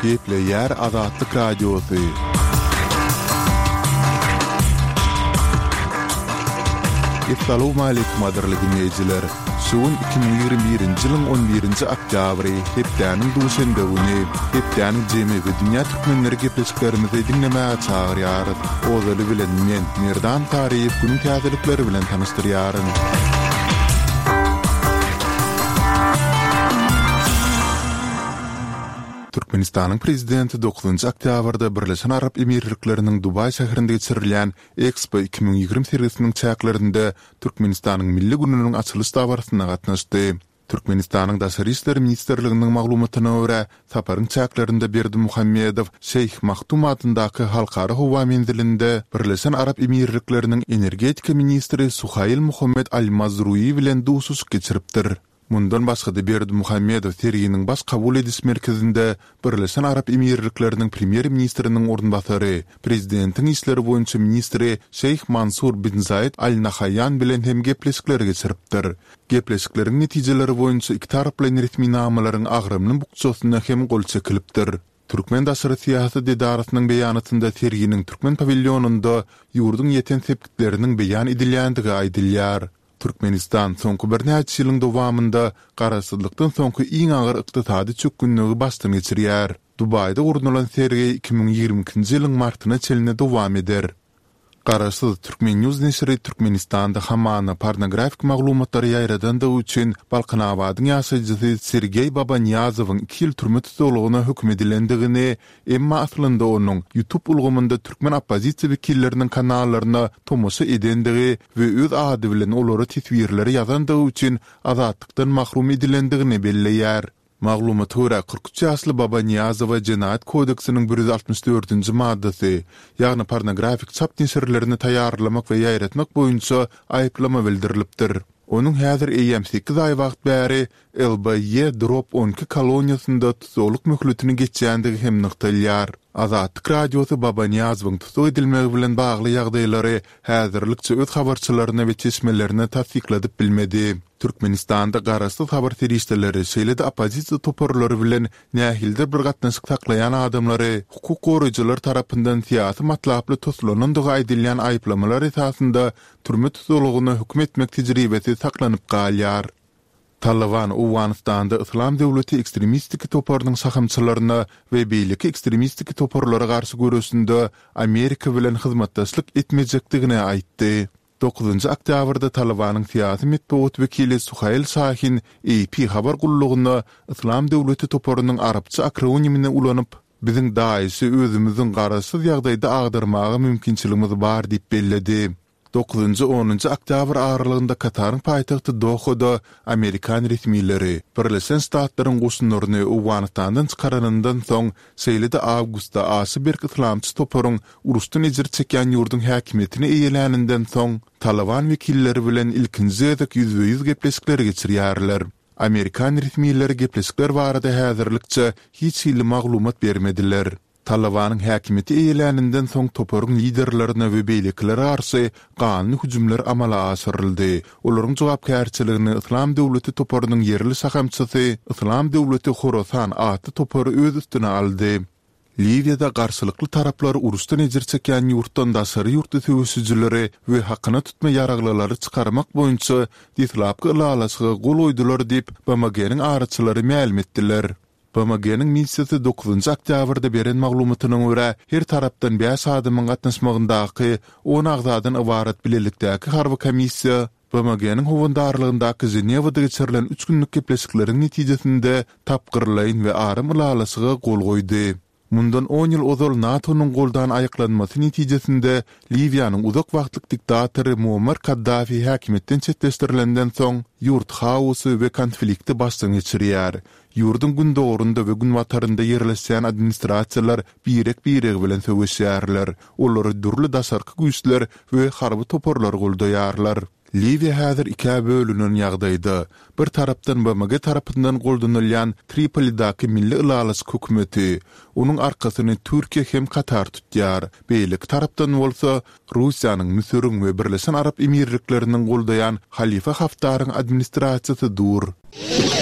Gepleyer Azatlyk Radiosu. Assalamu alaykum adarly dinleyijiler. Şuun 2021-nji ýylyň 11-nji oktýabry hepdäniň duşende güni, hepdäniň jemy we dünýä türkmenleri gepleşiklerimizi dinlemäge çagyrýar. Ozaly bilen men Merdan Taryýew günüň täzelikleri bilen tanystyryaryn. Türkmenistanyň prezidenti 9-njy oktýabrda Birleşen Arap Emirlikleriniň Dubay şäherinde geçirilýän Expo 2020 sergisiniň çäklerinde Türkmenistanyň milli gününiň açylyş dabarsyna gatnaşdy. Türkmenistanyň Daşary işleri ministrliginiň maglumatyna görä, saparyň çäklerinde Berdimuhammedow Şeyh Maktum adyndaky halkara howa menzilinde Birleşen Arap Emirlikleriniň energetika ministri Suhail Muhammed Al-Mazrui bilen duşuş geçiripdir. Mundan başga Berdimuhammedow serginiň baş kabul ediş merkezinde Birleşen Arap Emirlikleriniň premier ministriniň ornbasary, prezidentiň işleri boýunça ministri Şeyh Mansur bin Zayed Al-Nahyan bilen hem gepleşikler geçiripdir. Gepleşikleriň netijeleri boýunça iki tarap bilen resmi namalaryň agrymynyň bukçasyna hem gol çekilipdir. Türkmen daşary siýasat idarasynyň beýanatynda serginiň Türkmen pavilyonunda ýurduň ýeten sepkitleriniň beýan edilýändigi aýdylýar. Türkmenistan soňky bir näçe ýylyň dowamında garaşsyzlykdan soňky iň agyr ykdysady çökünlügi başdan geçirýär. Dubayda urnulan sergi 2022-nji ýylyň martyna çeline dowam eder. Garaşsyz Türkmen News neşri Türkmenistanda hamana pornografik maglumatlary ýaýradanda üçin Balkanabadyň ýaşaýjysy Sergey Babaniyazowyň 2 ýyl türme tutulugyna hökm edilendigini, emma aslynda onuň YouTube ulgamynda türkmen oppozisiýa wekilleriniň kanallaryna tomoşa edendigi we öz ady bilen olary teswirleri ýazandygy üçin azatlykdan mahrum edilendigini belleýär. Maglumat görä 43 ýaşly Babaniyazowa Jinayet kodeksiniň 164-nji maddasy, ýagny pornografik çap neşirlerini taýýarlamak we ýaýratmak boýunça aýyplama bildirilipdir. Onuň häzir eýem 8 ay wagt bäri LBY Drop 12 koloniýasynda tutuluk möhletini geçýändigi hem nykdalýar. Azatlyk radiosu Babaniyazowyň tutuk edilmegi bilen bagly ýagdaýlary häzirlikçe öz habarçylaryna we çeşmelerini tasdikladyp bilmedi. Türkmenistanda garaşsyz habar terişdeleri şeýle-de oppozisiýa toparlary bilen nähilde bir gatnaşyk saklayan adamlary hukuk goraýjylar tarapyndan siýasy matlaply tutulanyndigi aýdylýan aýplamalar esasında türme tutulugyna hökm etmek tejribesi saklanyp galýar. Taliban Awganistanda Islam döwleti ekstremistik toparnyň sahamçylaryna we beýleki ekstremistik toparlara garşy görüşinde Amerika bilen hyzmatdaşlyk etmejekdigini aýtdy. 9-njy oktýabrda Talibanyň siýasy medeniýet wekili Suhail Sahin AP habar gullugyna Islam döwleti toparynyň arapça akronimine ulanyp biziň daýysy özümiziň garaşsyz ýagdaýda agdyrmagy mümkinçiligimiz bar diýip belledi. 9-10 oktyabr aralygynda Kataryň paýtagty Dohada Amerikan resmileri Birleşen Ştatlaryň goşunlaryny Awganistandan çykaranyndan soň şeýle-de awgustda Asyberk islamçy toparyň urusdan ejir çekýän ýurdun häkimetini eýelänenden soň Taliban wekilleri bilen ilkinji ýüzbe-ýüz gepleşikler geçirýärler. Amerikan resmileri gepleşikler barada häzirlikçe hiç ýyly maglumat bermediler. Talibanyň häkimeti eýelänenden soň toparyň liderlerine we beýleklere garşy ganyny hüjümler amala aşyryldy. Olaryň jogapkärçiligini Islam döwleti toparynyň yerli sahamçysy Islam döwleti Khorasan atly topary öz üstüne aldy. Livyada garşylykly taraplar urusdan ejir çekýän ýurtdan daşary ýurtda söwüşçileri we hakyna tutma ýaraglylary çykarmak boýunça ditlapky ýalaşyga gol oýdular diýip BMG'niň araçylary ma'lum etdiler. BMG'niň missiýasy 9-njy oktýabrda beren maglumatyna görä her tarapdan 5 adamyň gatnaşmagyndaky 10 agzadan ibaret bilelikdäki harby komissiýa BMG'niň howandarlygyndaky Ženewada geçirilen 3 günlük gepleşikleriň netijesinde tapgyrlaýyn we arym ýalaşyga gol goýdy. Mundan 10 ýyl ozal NATO'nun goldan ayaklanması netijesinde Livyanyň uzak wagtlyk diktatory Muammar Kaddafi häkimetden çetleşdirilenden soň ýurt haosy we konflikti başdan geçirýär. Ýurdun gün dogrunda we gün watarynda ýerleşýän administrasiýalar birek bilen söwüşýärler. Olary durly daşarky güýçler we harby toparlar goldaýarlar. Livya häzir 2 bölünen ýagdaýda. Bir tarapdan BMG tarapyndan goldanylýan Tripolidaky milli ýalyş hökümeti, onuň arkasyny Türkiýe hem Katar tutýar. Beýlik tarapdan bolsa Russiýanyň Müsürüň we Birleşen Arap Emirlikleriniň goldaýan Halifa Haftaryň administrasiýasy dur.